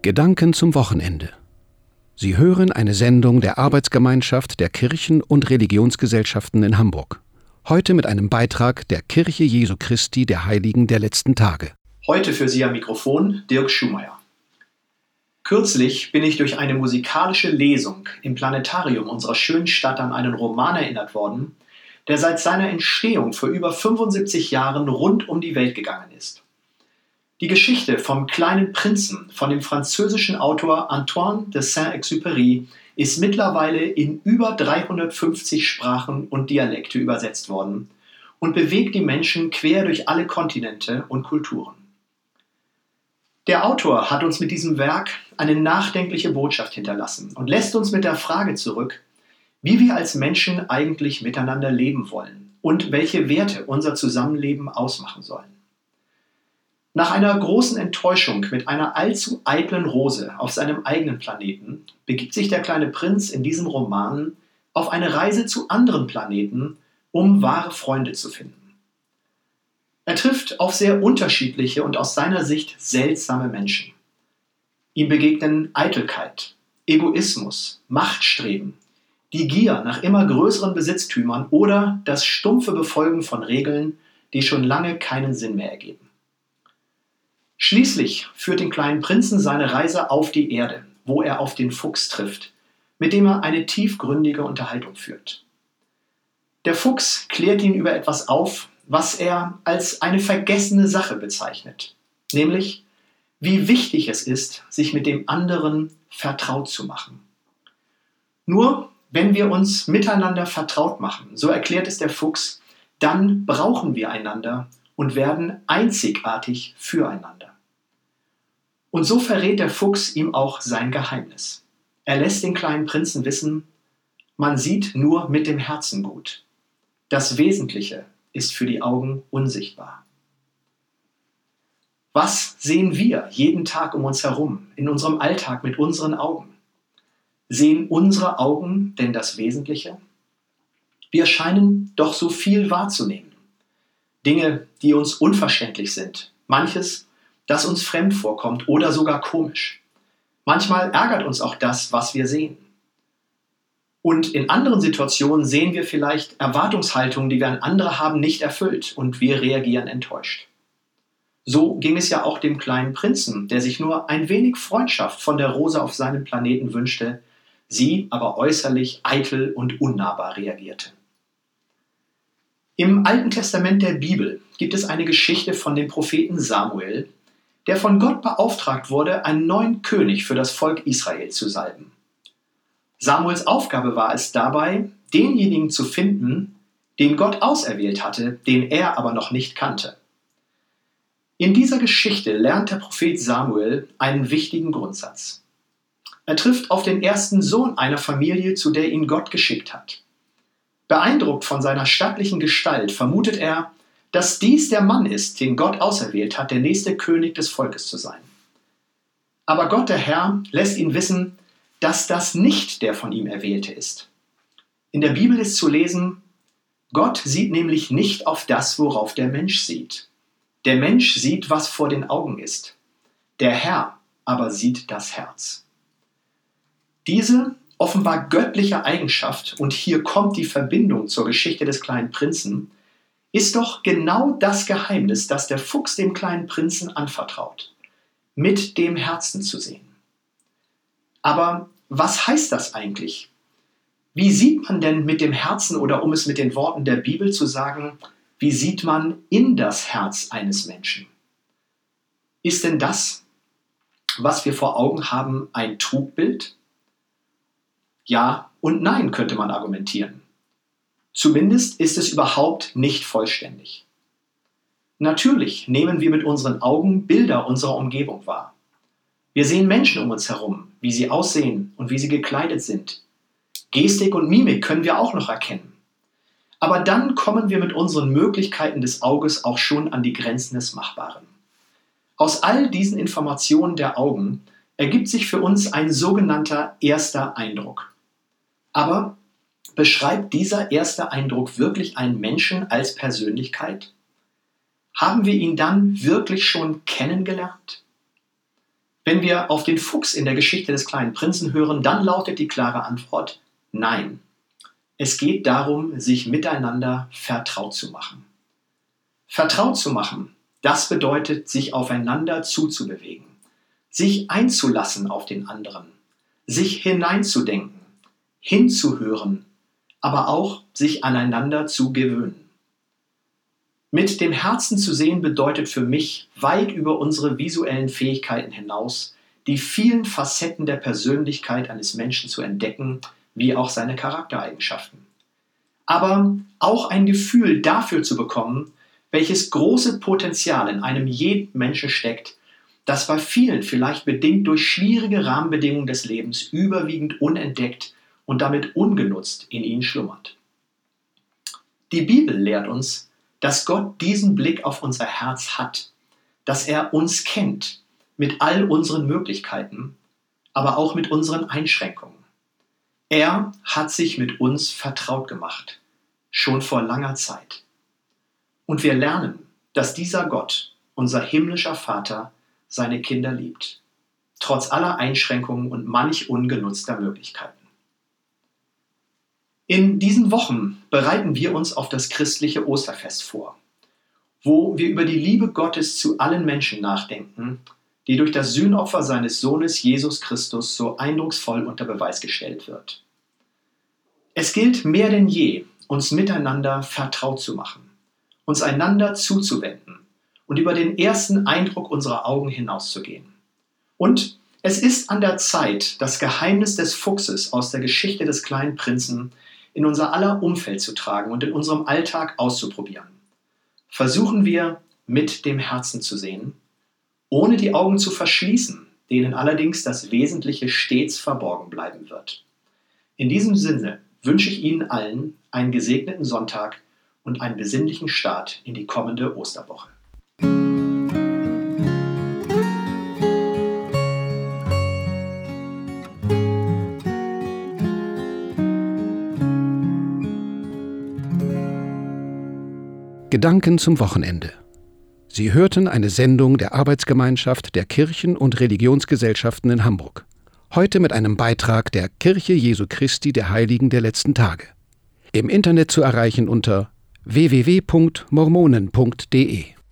Gedanken zum Wochenende. Sie hören eine Sendung der Arbeitsgemeinschaft der Kirchen- und Religionsgesellschaften in Hamburg. Heute mit einem Beitrag der Kirche Jesu Christi der Heiligen der letzten Tage. Heute für Sie am Mikrofon Dirk Schumayer. Kürzlich bin ich durch eine musikalische Lesung im Planetarium unserer schönen Stadt an einen Roman erinnert worden, der seit seiner Entstehung vor über 75 Jahren rund um die Welt gegangen ist. Die Geschichte vom kleinen Prinzen von dem französischen Autor Antoine de Saint-Exupéry ist mittlerweile in über 350 Sprachen und Dialekte übersetzt worden und bewegt die Menschen quer durch alle Kontinente und Kulturen. Der Autor hat uns mit diesem Werk eine nachdenkliche Botschaft hinterlassen und lässt uns mit der Frage zurück, wie wir als Menschen eigentlich miteinander leben wollen und welche Werte unser Zusammenleben ausmachen sollen. Nach einer großen Enttäuschung mit einer allzu eitlen Rose auf seinem eigenen Planeten begibt sich der kleine Prinz in diesem Roman auf eine Reise zu anderen Planeten, um wahre Freunde zu finden. Er trifft auf sehr unterschiedliche und aus seiner Sicht seltsame Menschen. Ihm begegnen Eitelkeit, Egoismus, Machtstreben, die Gier nach immer größeren Besitztümern oder das stumpfe Befolgen von Regeln, die schon lange keinen Sinn mehr ergeben. Schließlich führt den kleinen Prinzen seine Reise auf die Erde, wo er auf den Fuchs trifft, mit dem er eine tiefgründige Unterhaltung führt. Der Fuchs klärt ihn über etwas auf, was er als eine vergessene Sache bezeichnet, nämlich wie wichtig es ist, sich mit dem anderen vertraut zu machen. Nur wenn wir uns miteinander vertraut machen, so erklärt es der Fuchs, dann brauchen wir einander und werden einzigartig füreinander. Und so verrät der Fuchs ihm auch sein Geheimnis. Er lässt den kleinen Prinzen wissen, man sieht nur mit dem Herzen gut. Das Wesentliche ist für die Augen unsichtbar. Was sehen wir jeden Tag um uns herum, in unserem Alltag mit unseren Augen? Sehen unsere Augen denn das Wesentliche? Wir scheinen doch so viel wahrzunehmen. Dinge, die uns unverständlich sind. Manches, das uns fremd vorkommt oder sogar komisch. Manchmal ärgert uns auch das, was wir sehen. Und in anderen Situationen sehen wir vielleicht Erwartungshaltungen, die wir an andere haben, nicht erfüllt und wir reagieren enttäuscht. So ging es ja auch dem kleinen Prinzen, der sich nur ein wenig Freundschaft von der Rose auf seinem Planeten wünschte, sie aber äußerlich eitel und unnahbar reagierte. Im Alten Testament der Bibel gibt es eine Geschichte von dem Propheten Samuel, der von Gott beauftragt wurde, einen neuen König für das Volk Israel zu salben. Samuels Aufgabe war es dabei, denjenigen zu finden, den Gott auserwählt hatte, den er aber noch nicht kannte. In dieser Geschichte lernt der Prophet Samuel einen wichtigen Grundsatz. Er trifft auf den ersten Sohn einer Familie, zu der ihn Gott geschickt hat. Beeindruckt von seiner stattlichen Gestalt vermutet er, dass dies der Mann ist, den Gott auserwählt hat, der nächste König des Volkes zu sein. Aber Gott, der Herr, lässt ihn wissen, dass das nicht der von ihm Erwählte ist. In der Bibel ist zu lesen, Gott sieht nämlich nicht auf das, worauf der Mensch sieht. Der Mensch sieht, was vor den Augen ist. Der Herr aber sieht das Herz. Diese offenbar göttliche Eigenschaft, und hier kommt die Verbindung zur Geschichte des kleinen Prinzen, ist doch genau das Geheimnis, das der Fuchs dem kleinen Prinzen anvertraut, mit dem Herzen zu sehen. Aber was heißt das eigentlich? Wie sieht man denn mit dem Herzen, oder um es mit den Worten der Bibel zu sagen, wie sieht man in das Herz eines Menschen? Ist denn das, was wir vor Augen haben, ein Trugbild? Ja und nein, könnte man argumentieren. Zumindest ist es überhaupt nicht vollständig. Natürlich nehmen wir mit unseren Augen Bilder unserer Umgebung wahr. Wir sehen Menschen um uns herum, wie sie aussehen und wie sie gekleidet sind. Gestik und Mimik können wir auch noch erkennen. Aber dann kommen wir mit unseren Möglichkeiten des Auges auch schon an die Grenzen des Machbaren. Aus all diesen Informationen der Augen ergibt sich für uns ein sogenannter erster Eindruck. Aber beschreibt dieser erste Eindruck wirklich einen Menschen als Persönlichkeit? Haben wir ihn dann wirklich schon kennengelernt? Wenn wir auf den Fuchs in der Geschichte des kleinen Prinzen hören, dann lautet die klare Antwort nein. Es geht darum, sich miteinander vertraut zu machen. Vertraut zu machen, das bedeutet, sich aufeinander zuzubewegen, sich einzulassen auf den anderen, sich hineinzudenken, hinzuhören, aber auch sich aneinander zu gewöhnen. Mit dem Herzen zu sehen bedeutet für mich, weit über unsere visuellen Fähigkeiten hinaus, die vielen Facetten der Persönlichkeit eines Menschen zu entdecken, wie auch seine Charaktereigenschaften. Aber auch ein Gefühl dafür zu bekommen, welches große Potenzial in einem jeden Menschen steckt, das bei vielen vielleicht bedingt durch schwierige Rahmenbedingungen des Lebens überwiegend unentdeckt und damit ungenutzt in ihnen schlummert. Die Bibel lehrt uns, dass Gott diesen Blick auf unser Herz hat, dass er uns kennt mit all unseren Möglichkeiten, aber auch mit unseren Einschränkungen. Er hat sich mit uns vertraut gemacht, schon vor langer Zeit. Und wir lernen, dass dieser Gott, unser himmlischer Vater, seine Kinder liebt, trotz aller Einschränkungen und manch ungenutzter Möglichkeiten. In diesen Wochen bereiten wir uns auf das christliche Osterfest vor, wo wir über die Liebe Gottes zu allen Menschen nachdenken, die durch das Sühnopfer seines Sohnes Jesus Christus so eindrucksvoll unter Beweis gestellt wird. Es gilt mehr denn je, uns miteinander vertraut zu machen, uns einander zuzuwenden und über den ersten Eindruck unserer Augen hinauszugehen. Und es ist an der Zeit, das Geheimnis des Fuchses aus der Geschichte des kleinen Prinzen in unser aller Umfeld zu tragen und in unserem Alltag auszuprobieren. Versuchen wir, mit dem Herzen zu sehen, ohne die Augen zu verschließen, denen allerdings das Wesentliche stets verborgen bleiben wird. In diesem Sinne wünsche ich Ihnen allen einen gesegneten Sonntag und einen besinnlichen Start in die kommende Osterwoche. Gedanken zum Wochenende. Sie hörten eine Sendung der Arbeitsgemeinschaft der Kirchen- und Religionsgesellschaften in Hamburg. Heute mit einem Beitrag der Kirche Jesu Christi der Heiligen der letzten Tage. Im Internet zu erreichen unter www.mormonen.de